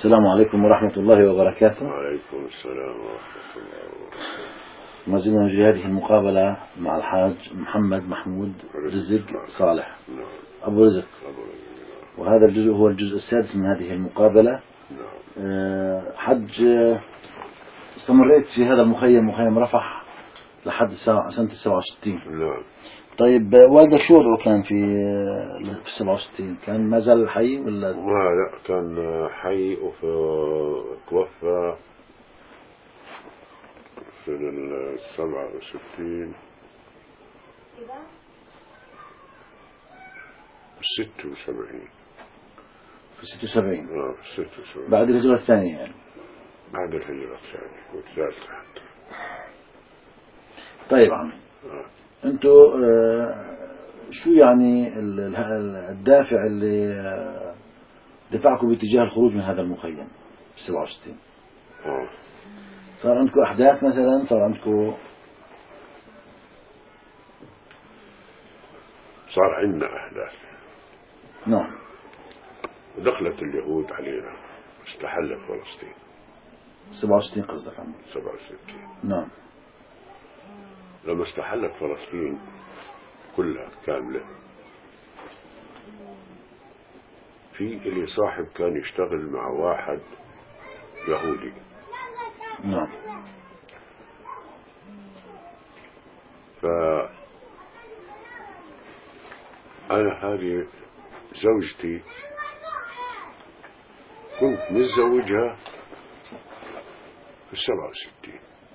السلام عليكم ورحمة الله وبركاته. وعليكم السلام ورحمة الله وبركاته. ما زلنا نجري هذه المقابلة مع الحاج محمد محمود رزق صالح أبو رزق، وهذا الجزء هو الجزء السادس من هذه المقابلة. حج، استمريت في هذا المخيم، مخيم رفح، لحد سنة 67. نعم. طيب والدك شو وضعه كان في 67؟ كان ما زال حي ولا؟ لا، كان حي وتوفى في 67 76. في 76. في 76 بعد الهجرة الثانية يعني. بعد الهجرة الثانية والثالثة حتى. طيب عمي، انتوا شو يعني الدافع اللي دفعكم باتجاه الخروج من هذا المخيم في 67؟ صار عندكم أحداث مثلا؟ صار عندكم صار عندنا أحداث. نعم. ودخلت اليهود علينا، استحلت فلسطين. 67 قصدك عمي؟ 67. نعم. لما استحلت فلسطين كلها كاملة، في اللي صاحب كان يشتغل مع واحد يهودي. نعم. أنا هذه زوجتي كنت متزوجها في 67.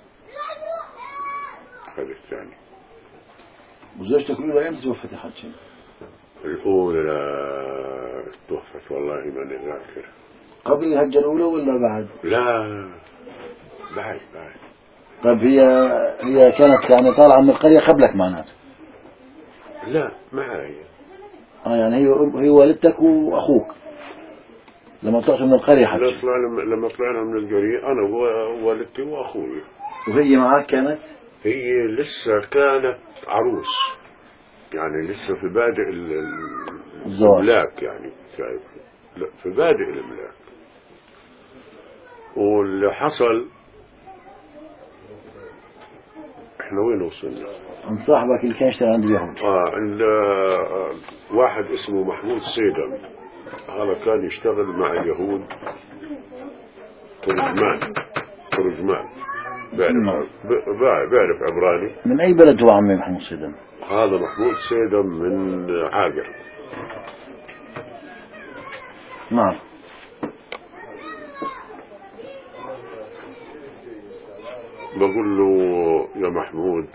هذا الثاني. وزوجتك الأولى أيمتى توفت يا حجي؟ الأولى توفت والله ماني ذاكر. قبل الهجة الأولى ولا بعد؟ لا، بعد. طيب هي كانت يعني طالعة من القرية قبلك معناته؟ لا، معي. يعني هي والدتك وأخوك لما طلعت من القرية حجي؟ لما طلعنا من القرية أنا ووالدتي وأخوي. وهي معك كانت؟ هي لسه كانت عروس، يعني لسه في بادئ الإملاك، يعني شايف، لا في بادئ الإملاك. واللي حصل احنا وين وصلنا؟ عند صاحبك اللي كان يشتغل عند اليهود. عند واحد اسمه محمود سيدم. هذا كان يشتغل مع اليهود، ترجمان. بيعرف عبراني. من أي بلد هو عمي محمود سيدم؟ هذا محمود سيدم من عاقر. نعم. بقول له يا محمود،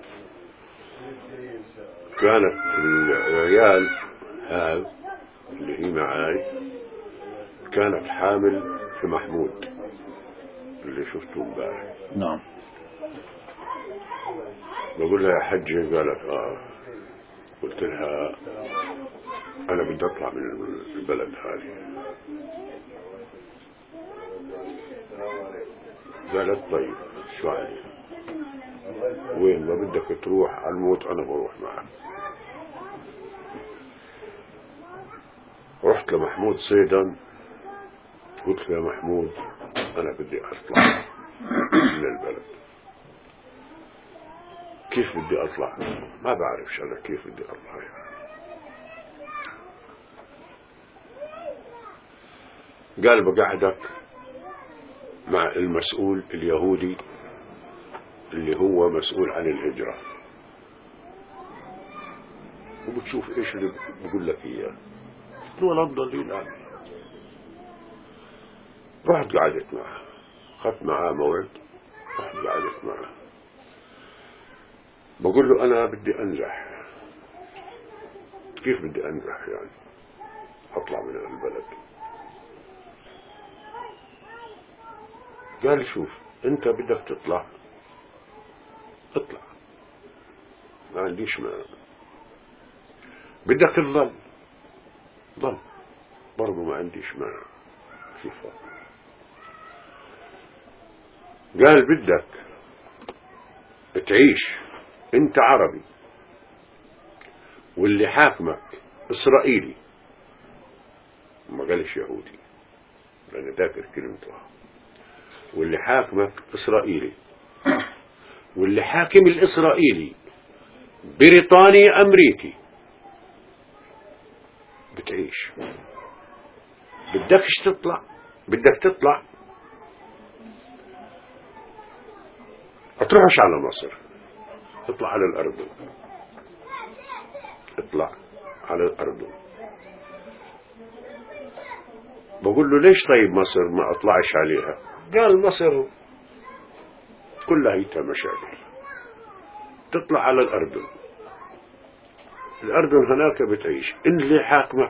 كانت العيال هذا اللي هي معاي كانت حامل في محمود اللي شفته امبارح. نعم. بقول لها يا حجة، قالت قلت لها أنا بدي أطلع من البلد هذه. قالت طيب شو علي؟ وين ما بدك تروح على الموت أنا بروح معك. رحت لمحمود صيدا، قلت له يا محمود أنا بدي أطلع من البلد. كيف بدي أطلع؟ ما بعرفش أنا كيف بدي أطلع يعني. قال بقعدك مع المسؤول اليهودي اللي هو مسؤول عن الهجرة، وبتشوف إيش اللي بقول لك إياه. هو الأفضل لي الآن. رحت قعدت معه، أخذت معاه موعد، رحت قعدت معه. بقول له أنا بدي أنزح. كيف بدي أنزح يعني؟ أطلع من البلد. قال شوف، أنت بدك تطلع اطلع، ما عنديش مانع. بدك تظل ضل برضو ما عنديش مانع. كيف؟ قال بدك تعيش انت عربي واللي حاكمك اسرائيلي، ما قالش يهودي، أنا ذاكر كلمته. واللي حاكمك إسرائيلي، واللي حاكم الإسرائيلي بريطاني أمريكي. بتعيش بدكش تطلع، بدك تطلع أتروحش على مصر، اطلع على الأردن، اطلع على الأردن. بقول له ليش طيب مصر ما أطلعش عليها؟ قال مصر كلها هيتها مشاكل، تطلع على الأردن. الأردن هناك بتعيش، إن اللي حاكمك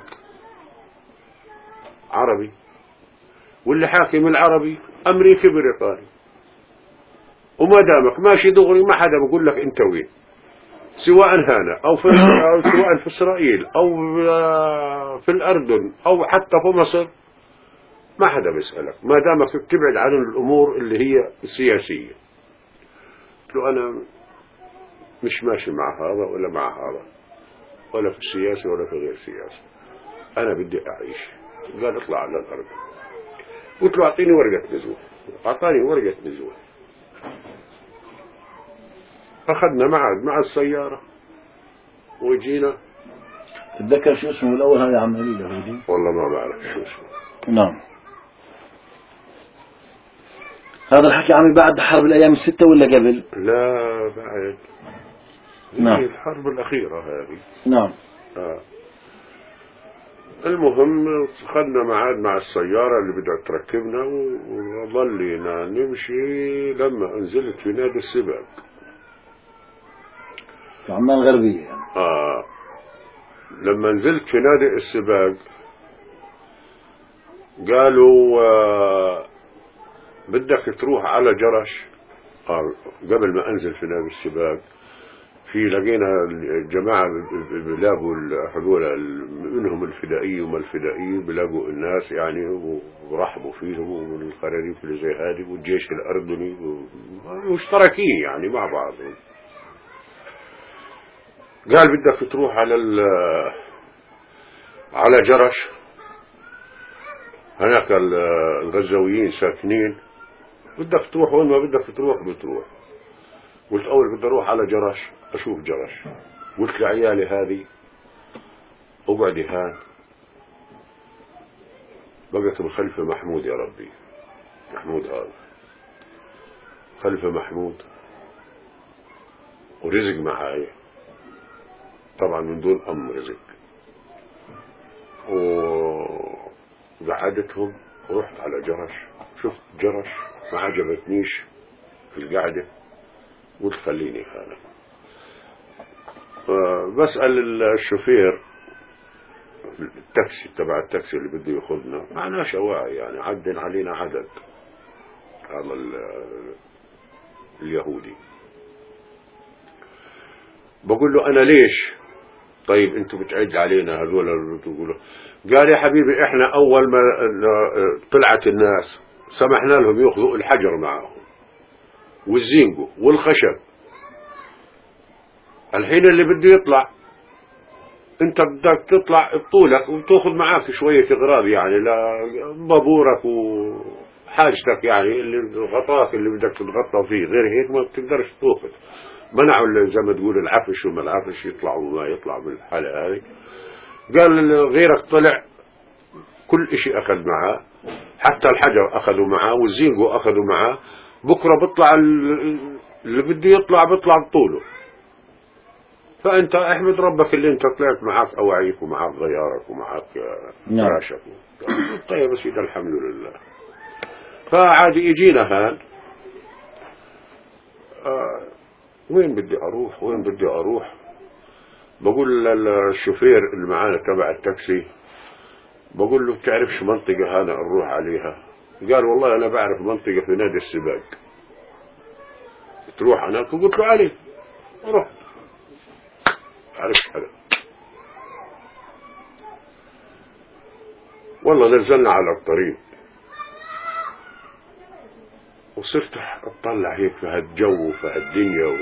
عربي، واللي حاكم العربي أمريكي بريطاني، وما دامك ماشي دغري ما حدا بقول لك أنت وين، سواء هنا أو سواء في إسرائيل أو في الأردن أو حتى في مصر، ما حدا بيسألك ما دامك تبعد عن الأمور اللي هي السياسية. قلت له أنا مش ماشي مع هذا ولا مع هذا، ولا في السياسة ولا في غير السياسة، أنا بدي أعيش. قال اطلع على الأرض. قلت له أعطيني ورقة نزول، أعطاني ورقة نزول. أخذنا مع السيارة وجينا. تتذكر شو اسمه الأول هذا عم نبيل يهودي؟ والله ما بعرف شو اسمه. نعم. هذا الحكي عمي بعد حرب الأيام الستة ولا قبل؟ لا بعد. نعم. الحرب الأخيرة هذه. نعم. المهم خدنا معاد مع السيارة اللي بدها تركبنا، وظلينا نمشي لما انزلت في نادي السباق في عمان الغربية يعني. لما نزلت في نادي السباق قالوا بدك تروح على جرش. قبل ما انزل في نادي السباق لقينا الجماعة بيلاقوا هذول منهم الفدائيين وما الفدائيين، بيلاقوا الناس يعني ورحبوا فيهم ومن الخراريف اللي زي هذه، والجيش الأردني مشتركين يعني مع بعضهم. قال بدك تروح على جرش، هناك الغزاويين ساكنين، بدك تروح وين ما بدك تروح بتروح. قلت أول بدي أروح على جرش أشوف جرش. قلت لعيالي هذه اقعدي هان، بقت الخلفة محمود يا ربي، محمود هذا خلفة محمود ورزق معايا طبعا من دون رزق، وقعدتهم ورحت على جرش. شفت جرش ما عجبتنيش في القعدة، قلت خليني هنا. بسأل الشوفير التاكسي تبع التاكسي اللي بده ياخذنا، معناش واعي يعني، عدن علينا عدد هذا اليهودي. بقول له أنا ليش طيب انتوا بتعد علينا هذول اللي بتقولوا؟ قال يا حبيبي احنا أول ما طلعت الناس سمحنا لهم ياخذوا الحجر معهم والزينجو والخشب. الحين اللي بده يطلع انت بدك تطلع بطولك وتاخذ معاك شوية اغراض يعني لبابورك وحاجتك يعني اللي غطاك اللي بدك تتغطى فيه، غير هيك ما بتقدرش تاخذ. منعوا زي ما تقول العفش وما العفش يطلع وما يطلع من الحالة هذه. قال غيرك طلع كل اشي اخذ معاه، حتى الحجر اخذوا معاه والزينجو اخذوا معاه. بكرة بيطلع اللي بده يطلع بيطلع بطوله، فأنت احمد ربك اللي انت طلعت معك أواعيك ومعك غيارك ومعك فراشك. طيب بس إذا الحمد لله. فعادي يجينا هان وين بدي أروح وين بدي أروح. بقول للشوفير اللي معانا تبع التاكسي، بقول له بتعرفش منطقة هذا نروح عليها؟ قال والله أنا بعرف منطقة في نادي السباق تروح هناك. وقلت له علي روح، عرفت حدا. والله نزلنا على الطريق وصرت اطلع هيك في هالجو وفي هالدنيا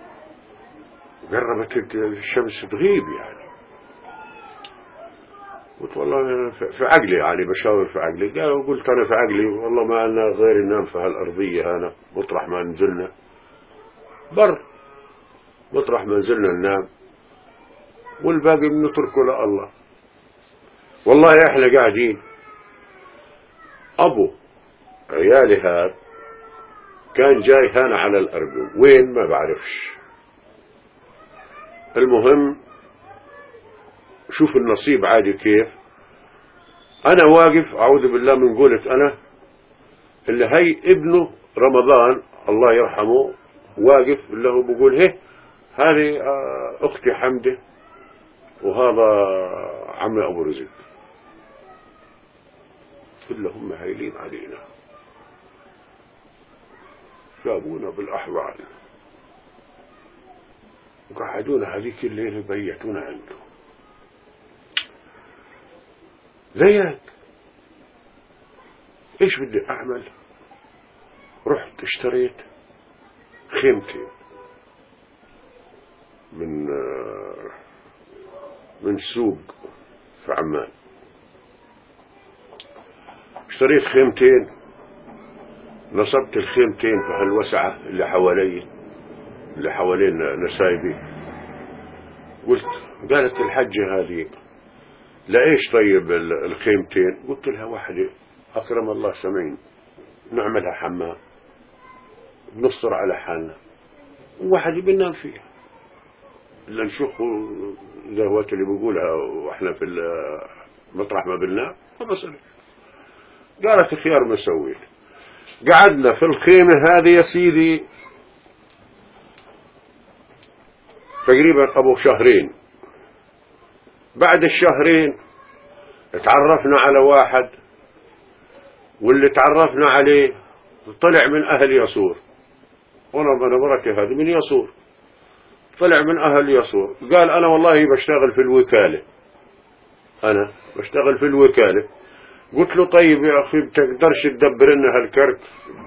وقربت الشمس تغيب يعني. قلت والله أنا في عقلي يعني بشاور في عقلي. قال قلت أنا في عقلي والله ما لنا غير ننام في هالأرضية هنا مطرح ما نزلنا بر، مطرح ما نزلنا ننام والباقي بنتركه لله. والله احنا قاعدين ابو عيالي هذا كان جاي هنا على الأرض وين ما بعرفش. المهم شوف النصيب عادي كيف. انا واقف اعوذ بالله من قولة انا اللي هي ابنه رمضان الله يرحمه واقف اللي هو بقول هذه اختي حمدة وهذا عمي ابو رزق. كلهم هايلين علينا جابونا بالاحضان وقعدونا هذيك الليلة بيتونا عنده زيك. ايش بدي اعمل؟ رحت اشتريت خيمتين من سوق في عمان. اشتريت خيمتين نصبت الخيمتين في هالوسعة اللي حوالين نسايبي. قلت قالت الحجة هذه لإيش طيب الخيمتين؟ قلت لها واحدة أكرم الله سمعين نعملها حمام بنصر على حالنا وواحدة بننام فيها إلا نشوف الزهوات اللي بقولها وإحنا في مطرح ما بننام فبصر. قالت خيار ما سويت. قعدنا في الخيمة هذه يا سيدي تقريبا أبو شهرين. بعد الشهرين اتعرفنا على واحد واللي تعرفنا عليه طلع من أهل يسور. وانا مرتي هذه من يسور طلع من أهل يسور. قال أنا والله بشتغل في الوكالة. أنا بشتغل في الوكالة. قلت له طيب يا أخي بتقدرش تدبر لنا هالكرت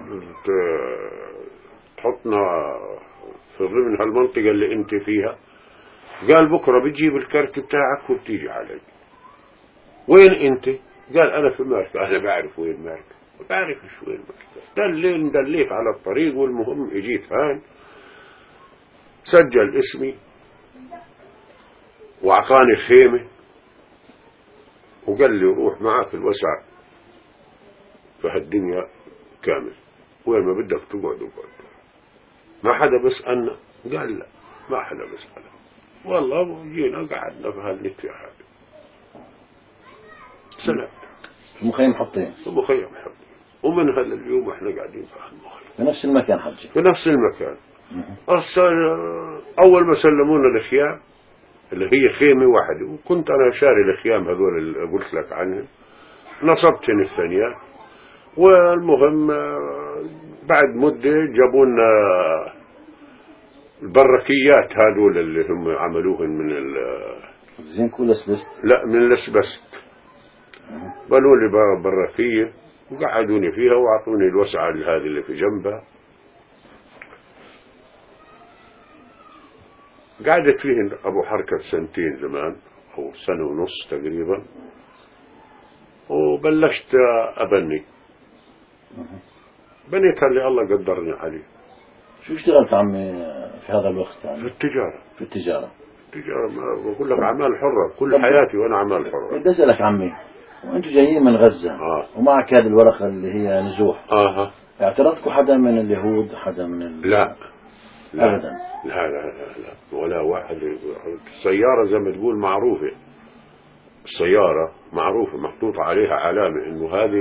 تحطنا في ضمن هالمنطقة اللي انت فيها؟ قال بكرة بتجيب الكرت بتاعك وبتيجي علي. وين انت؟ قال انا في ماركة. انا بعرف وين ماركة ما بعرفش وين ماركة. دليت على الطريق والمهم اجيت هان سجل اسمي واعطاني خيمة وقال لي روح معك الوسع في هالدنيا كامل وين ما بدك تقعد وقعد. ما حدا بسألنا؟ قال لا ما حدا بسألنا. والله جينا قعدنا في هالنتيا هذه سنة في مخيم حطين. في مخيم حطين ومن هذا اليوم احنا قاعدين في هالمخيم في نفس المكان حجي. في نفس المكان. أول ما سلمونا الخيام اللي هي خيمة واحدة وكنت أنا شاري الخيام هذول اللي قلت لك عنهم نصبتني الثانية. والمهم بعد مدة جابونا البركيات هذول اللي هم عملوهن من زنك ولا اسبست؟ لا من الاسبست. بنوا لي بركية وقعدوني فيها وأعطوني الوسعة هذه اللي في جنبها. قعدت فيهن أبو حركة سنتين زمان أو سنة ونص تقريبا وبلشت أبني. بنيتها اللي الله قدرني عليه. شو اشتغلت عمي في هذا الوقت يعني؟ في التجارة. في التجارة. ما بقول لك أعمال حرة كل حياتي وأنا أعمال حرة. بدي أسألك عمي وأنتوا جايين من غزة ومعك هذه الورقة اللي هي نزوح اعترضكم حدا من اليهود حدا من لا أبدا. لا لا لا لا ولا واحد. السيارة زي ما تقول معروفة. السيارة معروفة محطوطة عليها علامة إنه هذه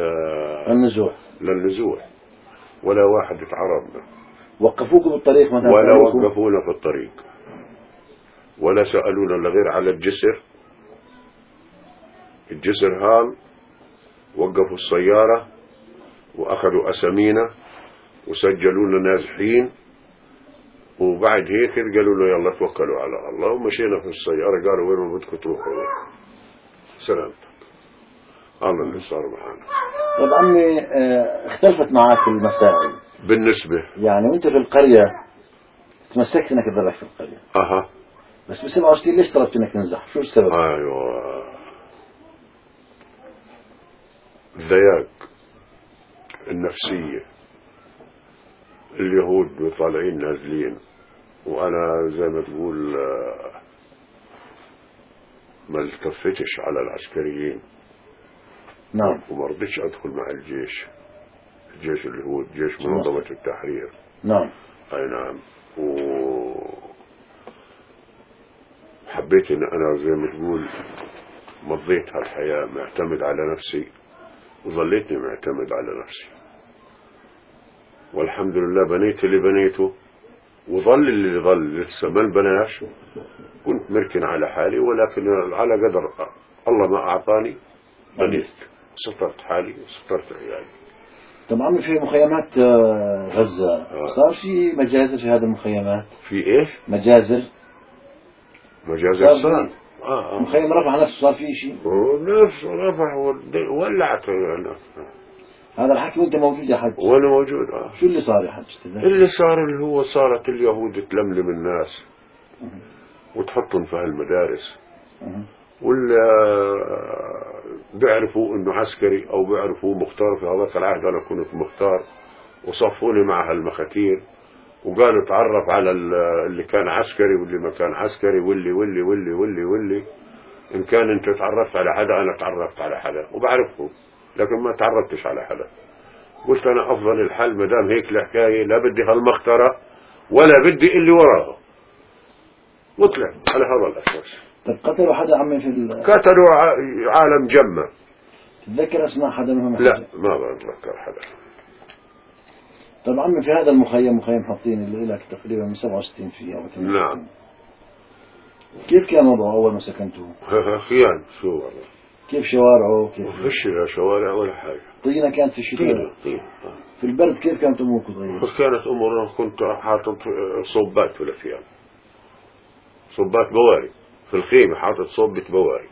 للنزوح ولا واحد اتعرضنا. وقفوكم بالطريق مثلا؟ ولا وقفونا في الطريق ولا سألونا إلا غير على الجسر هام وقفوا السيارة وأخذوا أسامينا وسجلونا نازحين. وبعد هيك قالوا له يلا توكلوا على الله ومشينا في السيارة. قالوا وين ما بدكم تروحوا سلامتك الله اللي صار معنا. طب عمي اختلفت معك المسائل بالنسبة يعني وانت في القرية تمسكت انك تذبح في القرية بس بسمعوا ليش طلبت انك تنزح؟ شو السبب؟ ايوه الضياق النفسية، اليهود طالعين نازلين، وأنا زي ما تقول ما التفتش على العسكريين. نعم. وما رضيتش أدخل مع الجيش اللي هو جيش منظمة التحرير. نعم. أي نعم. وحبيت إن أنا زي ما تقول مضيت هالحياة معتمد على نفسي، وظليتني معتمد على نفسي، والحمد لله بنيت اللي بنيته، وظل اللي ظل لسه ما البناش. كنت مركن على حالي، ولكن على قدر الله ما أعطاني بنيت، سترت حالي وسترت عيالي. طبعا في مخيمات غزة صار في مجازر في هذه المخيمات. في إيش؟ مجازر صار. مخيم رفح نفسه صار فيه شيء. ونفس رفح ولعت. هذا الحكي وانت موجود يا حج؟ وانا موجود. شو اللي صار يا حج؟ اللي صار اللي هو صارت اليهود تلملم الناس وتحطهم في هالمدارس، ولا بيعرفوا انه عسكري او بيعرفوا مختار. في هذاك العهد انا كنت مختار، وصفوني مع هالمخاتير وقالوا تعرف على اللي كان عسكري واللي ما كان عسكري، واللي واللي واللي واللي واللي ان كان انت تعرفت على حدا انا تعرفت على حدا وبعرفه، لكن ما تعرفتش على حدا. قلت انا افضل الحل ما دام هيك الحكايه، لا بدي هالمخترة ولا بدي اللي وراها، مطلع على هذا الاساس. طيب قتلوا حدا عمي في قتلوا عالم جمة. تتذكر اسماء حدا منهم؟ لا ما بتذكر حدا. طيب عمي في هذا المخيم، مخيم حطين اللي لك تقريبا من 67 فيه او 68. نعم. كيف كان وضعه اول ما سكنتوه؟ خيان. شو والله؟ كيف شوارعه؟ كيف؟ ما فيش لا شوارع ولا حاجة. طينة كانت في الشتاء؟ طينة. في البرد كيف كانت اموركم طيب؟ كانت امورنا كنت حاطط صوبات في الخيام، صوبات بواري في الخيمة، حاطط صوبة بواري.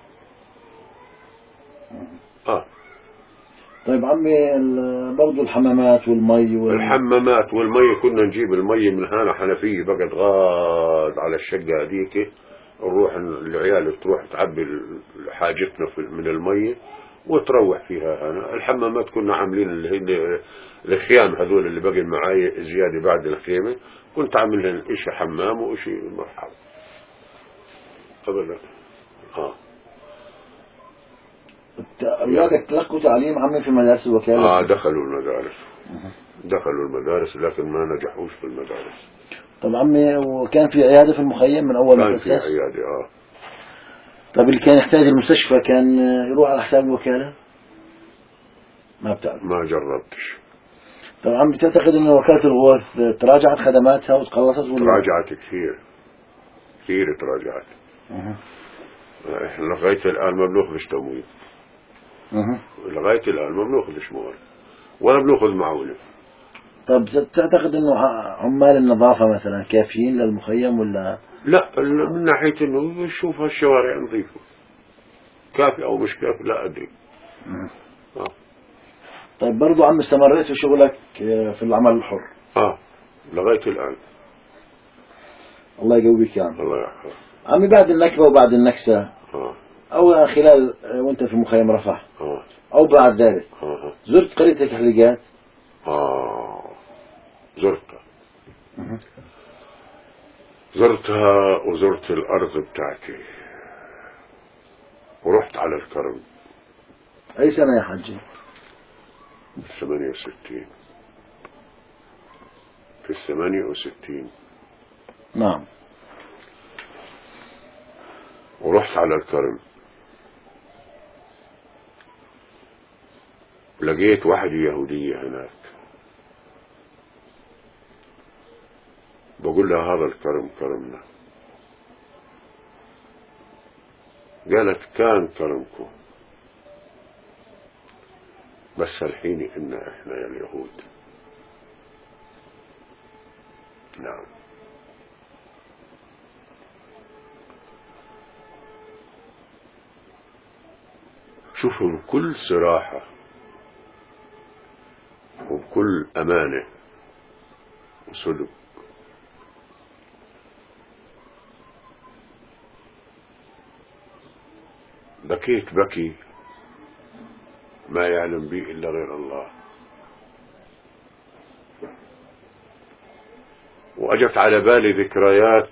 طيب عمي برضو الحمامات والمي الحمامات والمي كنا نجيب المي من هنا حنفية بقت غاد على الشقة هذيك، نروح العيال تروح تعبي حاجتنا من المي وتروح فيها. هنا الحمامات كنا عاملين اللي هي الخيام هذول اللي بقي معاي زيادة بعد الخيمة، كنت عاملهم إشي حمام وإشي مرحب أبدا. أولادك تلقوا تعليم عمي في مدارس الوكالة؟ دخلوا المدارس لكن ما نجحوش في المدارس. طب عمي وكان في عيادة في المخيم من أول ما تأسس؟ كان في عيادة. طب اللي كان يحتاج المستشفى كان يروح على حساب الوكالة؟ ما بتعرف؟ ما جربتش. طب عمي تعتقد أن وكالة الغوث تراجعت خدماتها وتقلصت ولا؟ تراجعت كثير تراجعت. احنا لغاية الآن ما بناخذش تمويل. لغاية الآن ما بناخذش موارد ولا بناخذ معونة. طب تعتقد انه عمال النظافة مثلا كافيين للمخيم ولا؟ لا، من ناحية انه نشوف هالشوارع نظيفة، كافي او مش كافي لا ادري. طيب برضو عم استمريت في شغلك في العمل الحر؟ لغاية الآن. الله يقويك يا عم. الله يحفظك عمي. بعد النكبة وبعد النكسة او خلال وانت في مخيم رفح او بعد ذلك زرت قريتك حلقات؟ زرتها وزرت الأرض بتاعتي ورحت على الكرم. أي سنة يا حجي؟ 68. في 68. نعم. ورحت على الكرم، لقيت واحدة يهودية هناك، بقول لها هذا الكرم كرمنا. قالت كان كرمكم بس الحين احنا يا اليهود. نعم. شوفوا بكل صراحة وبكل أمانة وصدق، بكيت بكي ما يعلم به إلا غير الله. وأجت على بالي ذكريات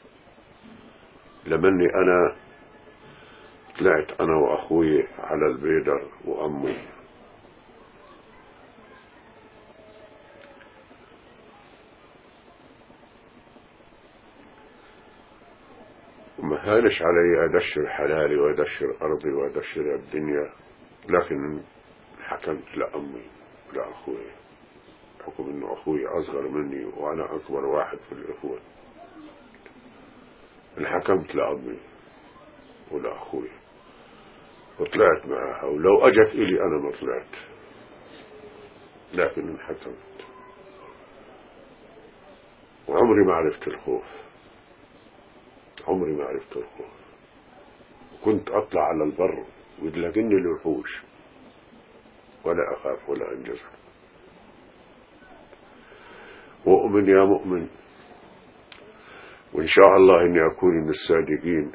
لمني أنا طلعت أنا وأخوي على البيدر وأمي، وما هانش علي أدشر حلالي وأدشر أرضي وأدشر الدنيا، لكن حكمت لأمي ولأخوي، حكم إنه أخوي أصغر مني وأنا أكبر واحد في الإخوة، حكمت لأمي ولأخوي وطلعت معها، ولو أجت إلي أنا ما طلعت، لكن حكمت. وعمري ما عرفت الخوف، عمري ما عرفت الخوف. كنت أطلع على البر ويدلقني الوحوش ولا أخاف ولا أنجزع. وأؤمن يا مؤمن، وإن شاء الله إني أكون من الصادقين.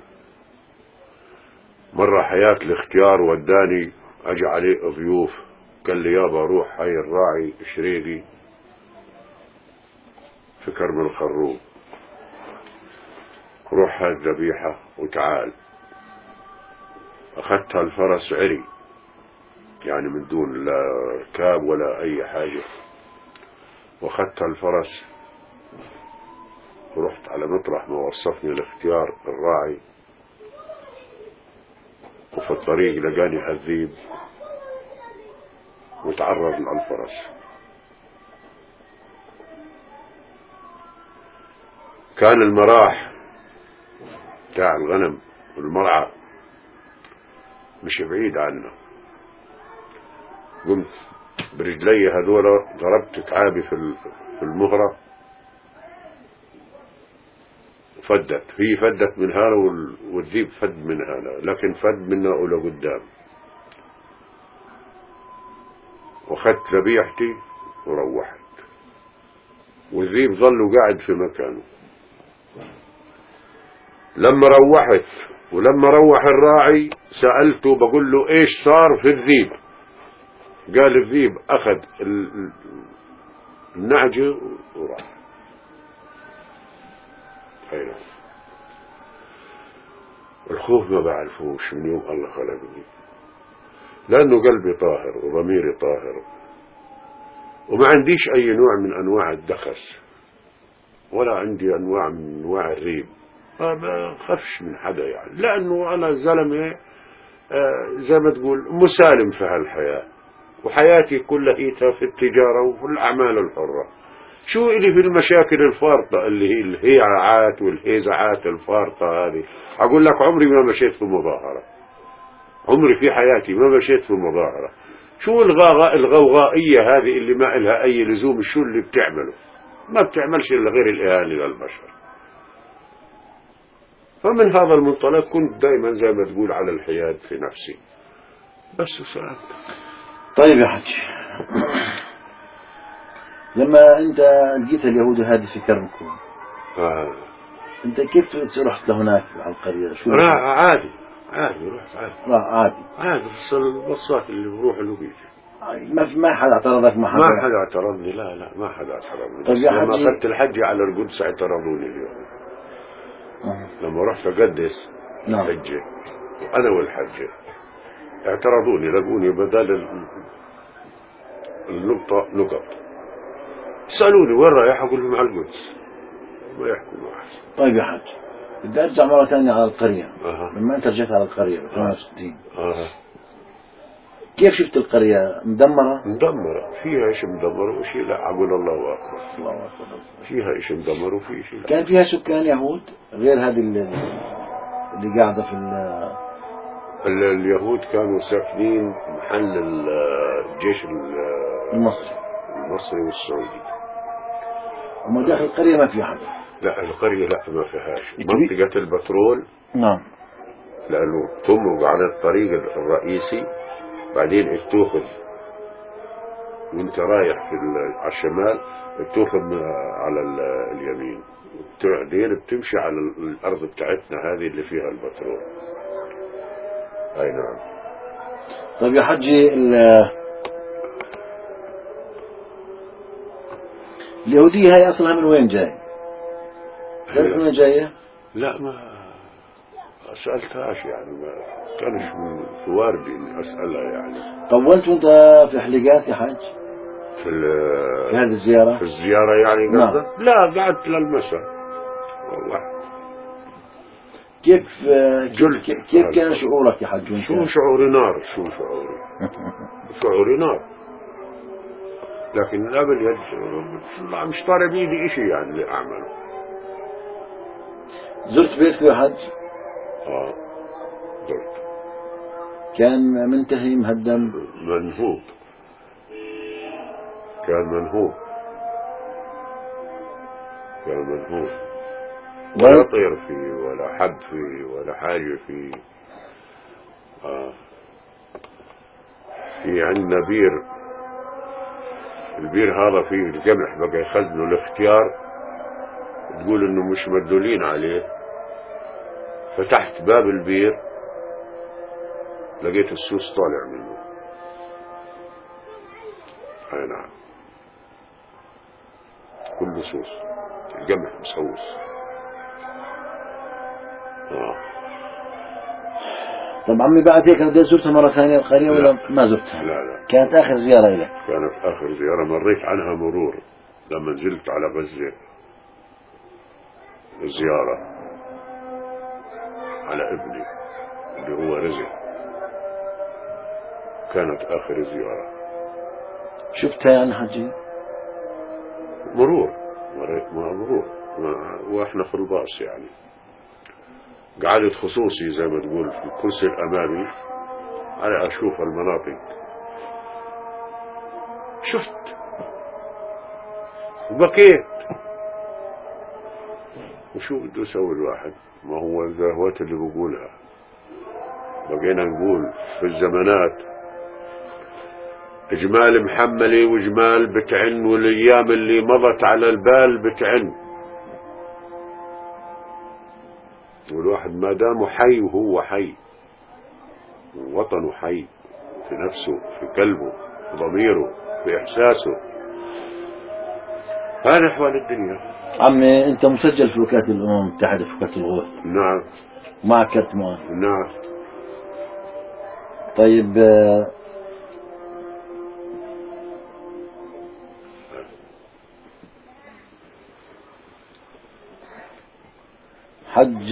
مرة حياة الاختيار وداني أجي عليه ضيوف، قال لي يابا روح هاي الراعي شريقي في كرم الخروب، روح هاي الذبيحة وتعال. أخذتها الفرس عري، يعني من دون لا ركاب ولا أي حاجة، وأخذتها الفرس ورحت على مطرح ما وصفني الاختيار الراعي. وفي الطريق لقاني هذيب وتعرض للفرس. كان المراح بتاع الغنم والمرعى مش بعيد عنه، قمت برجلي هذول ضربت كعابي في المهرة، فدت هي فدت من هنا والذيب فد من هنا، لكن فد منا أولى قدام. وخدت ذبيحتي وروحت، والذيب ظل قاعد في مكانه. لما روحت ولما روح الراعي سألته بقول له ايش صار في الذيب؟ قال الذيب أخذ النعجة وراح. أيوة. الخوف ما بعرفوش من يوم الله خلقني، لأنه قلبي طاهر وضميري طاهر، وما عنديش أي نوع من أنواع الدخس، ولا عندي أنواع من أنواع الريب، ما خفش من حدا يعني، لأنه أنا زلمة زي ما تقول مسالم في هالحياة، وحياتي كلها هيتها في التجارة وفي الأعمال الحرة. شو إلي في المشاكل الفارطة اللي هي الهيعات والهيزعات الفارطة هذه؟ أقول لك عمري ما مشيت في مظاهرة، عمري في حياتي ما مشيت في مظاهرة. شو الغوغائية هذه اللي ما إلها أي لزوم؟ شو اللي بتعمله؟ ما بتعملش إلا غير الإهانة للبشر. فمن هذا المنطلق كنت دائما زي ما تقول على الحياد في نفسي بس. وسألت. طيب يا حج، لما أنت لقيت اليهود هذه في كرمكم أنت كيف رحت لهناك على القرية؟ شو عادي رحت عادي بس البصات اللي بروح له بيجي. ما حدا اعترضك؟ ما حدا اعترضني، لا ما حدا اعترضني. طيب لما أخذت الحج على القدس اعترضوني اليوم. لما رحت أقدس الحجة أنا والحجة اعترضوني، لقوني بدل النقطة نقط. سألوني وين رايح؟ أقول لهم على القدس، ما يحكوا معي. طيب يا حج، بدي أرجع مرة ثانية على القرية. لما أنت رجعت على القرية ب 68 كيف شفت القرية؟ مدمرة فيها إيش مدمر وشي لا. أقول الله أكبر، الله أكبر. فيها إيش مدمر وفي شيء لا. كان فيها سكان يهود غير هذه اللي قاعدة في اليهود كانوا ساكنين محل الجيش المصري والسعودي. وما داخل القرية ما في حدا؟ لا القرية لا ما فيهاش. منطقة البترول نعم، لأنه تمرق على الطريق الرئيسي، بعدين بتاخذ وانت رايح على الشمال بتاخذ على اليمين، بعدين بتمشي على الأرض بتاعتنا هذه اللي فيها البترول. أي نعم. طيب يا حجي اليهودية هاي أصلها من وين جاي؟ تعرف من وين جاية؟ لا ما سألتهاش يعني، ما كانش في واردي إني أسألها يعني. طولت وأنت في حلقات يا حج؟ في هذه الزيارة؟ في الزيارة يعني قصدك؟ نعم. لا قعدت للمساء والله. كيف كان هذا. شعورك يا حج؟ شو شعوري؟ نار. شو شعوري؟ شعوري نار. لكن لا باليد مش طالع بيدي إشي يعني اللي أعمله. زرت بيتك يا حج؟ زرت. كان منتهي مهدم؟ منهوب. كان منهوب. ولا طير فيه ولا حب فيه ولا حاجة فيه. في عندنا بير، البير هذا فيه القمح بقى يخزنوا الاختيار، تقول انه مش مدلولين عليه. فتحت باب البير لقيت السوس طالع منه. اي نعم، كله سوس، القمح مسوس. طب عمي بعد هيك بدي زرتها مرة ثانية القرية ولا ما زرتها؟ لا. كانت آخر زيارة لك؟ كانت آخر زيارة، مريت عنها مرور لما نزلت على غزة زيارة على ابني اللي هو رزق. كانت آخر زيارة شفتها يعني حجي؟ مرور، مريت مع مرور واحنا في الباص يعني. قعدت خصوصي زي ما تقول في الكرسي الأمامي على أشوف المناطق. شفت وبكيت. وشو بده يسوي الواحد؟ ما هو الزهوات اللي بقولها. بقينا نقول في الزمانات إجمال محملة وإجمال بتعن، والأيام اللي مضت على البال بتعن. والواحد ما دامه حي وهو حي ووطنه حي في نفسه في قلبه في ضميره في إحساسه. هذا أحوال الدنيا. عمي أنت مسجل في وكالة الأمم المتحدة في وكالة الغوث؟ نعم. معك كرت معك؟ نعم. طيب حج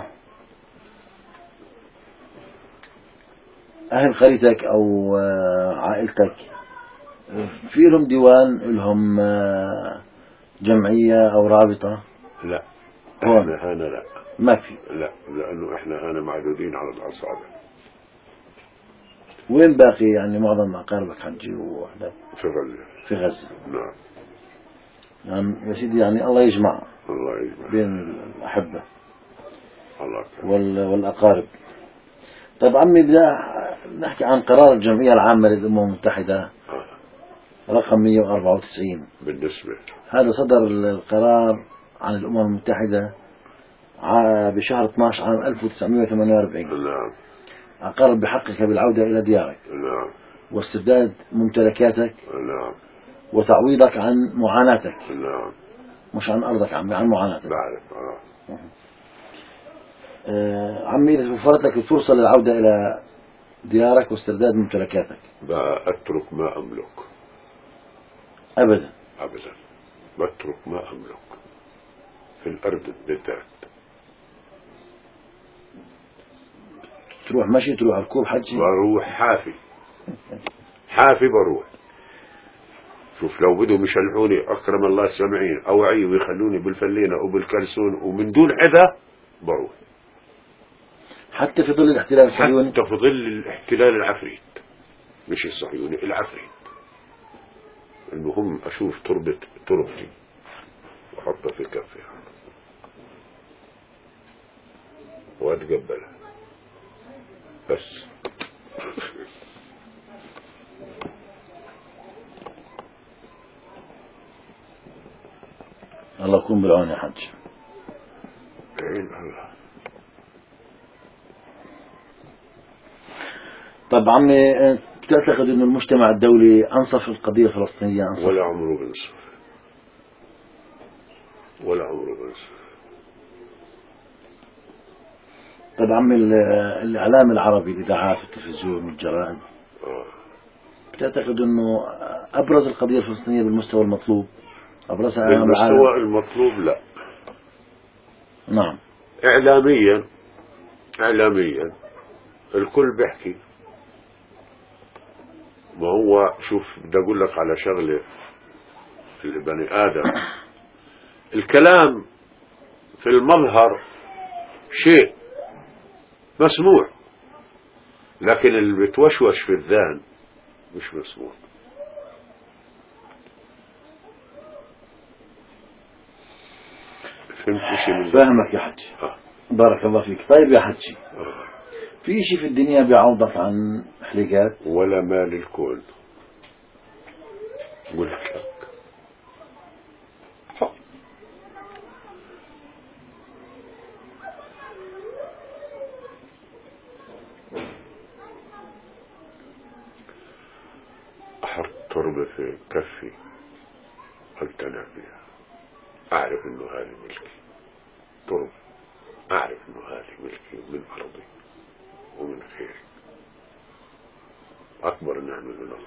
أهل قريتك أو عائلتك في لهم ديوان، لهم جمعية أو رابطة؟ لا. احنا هنا لا ما في. لا، لأنه احنا هنا معدودين على الأصابع. وين باقي يعني معظم أقاربك حجي ووحدك؟ في غزة. في غزة. نعم. يعني يا سيدي يعني الله يجمع. الله يجمع بين الأحبة الله والأقارب. طيب عمي بدنا نحكي عن قرار الجمعية العامة للأمم المتحدة رقم 194. بالنسبة هذا صدر القرار عن الأمم المتحدة بشهر 12 عام 1948. نعم. أقر بحقك بالعودة إلى ديارك. نعم. واسترداد ممتلكاتك. نعم. وتعويضك عن معاناتك. نعم. مش عن أرضك عن معاناتك. بعرف. عمي إذا توفرت لك الفرصة للعودة إلى ديارك واسترداد ممتلكاتك بأترك ما أملك. أبدا. بترك ما أملك في الأرض بالذات. تروح مشي، تروح ركوب حجي؟ بروح حافي بروح. شوف لو بدهم يشلعوني أكرم الله السامعين أوعي ويخلوني بالفلينة وبالكلسون ومن دون عذا بروح. حتى في ظل الاحتلال الصهيوني؟ حتى في ظل الاحتلال العفريت، مش الصهيوني، العفريت. المهم أشوف تربتي وأحطها في كفي وأتقبلها بس. الله يكون بالعون يا حج. الله. طيب طب عمي، بتعتقد أن المجتمع الدولي أنصف القضية الفلسطينية أنصف؟ ولا عمره بنصف، ولا عمره بنصف. طب عمي، الإعلام العربي، الإذاعات والتلفزيون والجرائد، بتعتقد أنه أبرز القضية الفلسطينية بالمستوى المطلوب؟ أبرزها أمام العالم؟ بالمستوى المطلوب لا. نعم. إعلاميا الكل بيحكي. ما هو شوف، بدي أقول لك على شغلة، البني آدم الكلام في المظهر شيء مسموع، لكن اللي بتوشوش في الذهن مش مسموع. فهمت شيء من فاهمك يا حجي. بارك الله فيك. طيب يا حجي، في شيء في الدنيا بيعوضك عن حلقات؟ ولا مال الكون قلت لك. أحط تربة في كفي أقتنع بها، أعرف إنه هذه ملكي. تربة أعرف إنه هذه ملكي من أرضي ومن خيري. أكبر نعمة من الله.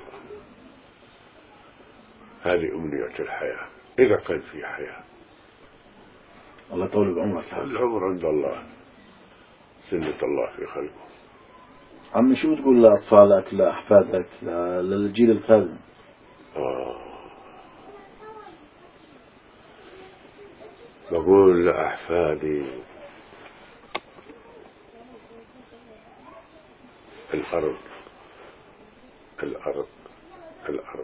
هذه أمنية الحياة إذا كان في حياة. الله يطول بعمرك. العمر عند الله، سنة الله في خلقه. عمي، شو تقول لأطفالك، لأحفادك، للجيل القادم؟ بقول لأحفادي: الأرض الأرض الأرض.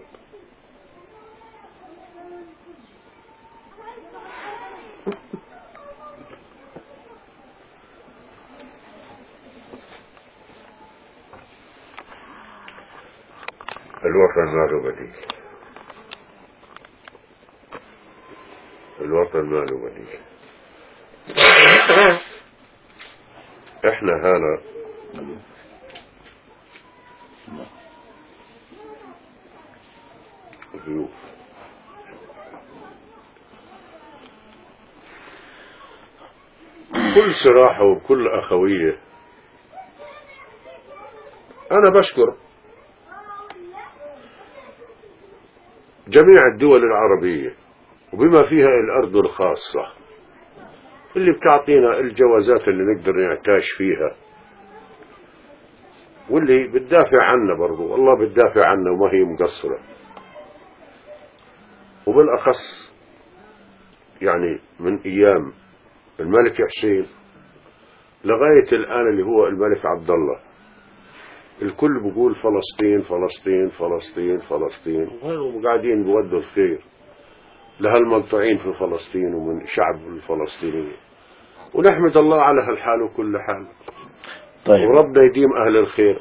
الوطن ما له بديل، الوطن ما له بديل. احنا هنا ضيوف. بكل صراحة وبكل أخوية أنا بشكر جميع الدول العربية وبما فيها الأردن الخاصة اللي بتعطينا الجوازات اللي نقدر نعتاش فيها، واللي بتدافع عنا برضو. والله بتدافع عنا وما هي مقصرة. وبالأخص يعني من أيام الملك حسين لغاية الآن اللي هو الملك عبد الله، الكل بيقول فلسطين فلسطين فلسطين فلسطين، وهم قاعدين بودوا الخير لهالمقطوعين في فلسطين ومن شعب الفلسطيني، ونحمد الله على هالحال وكل حال. طيب. وربنا يديم أهل الخير.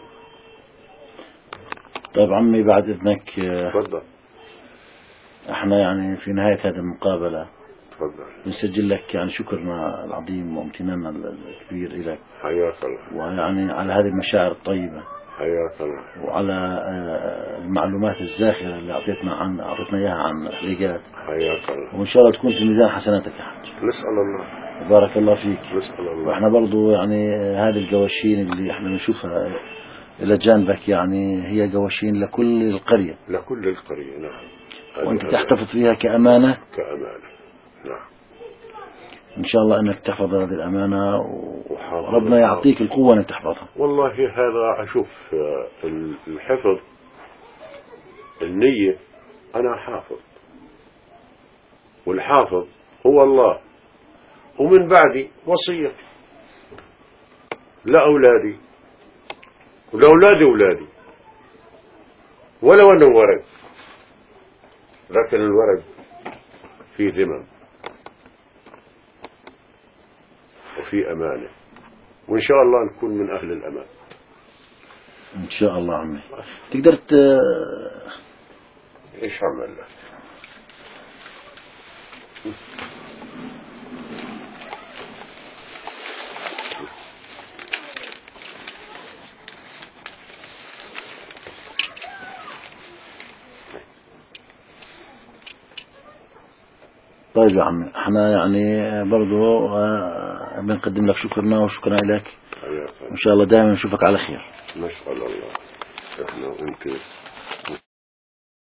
طيب عمي، بعد إذنك، تفضل. احنا يعني في نهاية هذه المقابلة تفضل. نسجل لك يعني شكرنا العظيم وامتناننا الكبير لك، حياك الله. ويعني على هذه المشاعر الطيبة، حياك الله. وعلى المعلومات الزاخرة اللي أعطيتنا إياها عن الحلقات. حياك الله. وإن شاء الله تكون في ميزان حسناتك يا حاج. نسأل الله. بارك الله فيك. نسأل الله. وإحنا برضو يعني هذه القواشين اللي إحنا نشوفها إلى جانبك يعني هي قواشين لكل القرية. لكل القرية، نعم. وأنت تحتفظ فيها كأمانة. كأمانة، نعم. إن شاء الله أنك تحفظ هذه الأمانة، وربنا يعطيك القوة أنك تحفظها. والله هذا أشوف الحفظ النية. أنا حافظ، والحافظ هو الله، ومن بعدي وصية لأولادي ولأولاد أولادي. ولو أنه ورد، لكن الورد فيه ذمم وفي أمانة، وإن شاء الله نكون من أهل الأمان إن شاء الله. عمي، تقدر إيش عمل لك؟ طيب يا عمي، احنا يعني برضو بنقدم لك شكرنا وشكرا لك، وإن شاء الله دائما نشوفك على خير. نسأل الله احنا وانت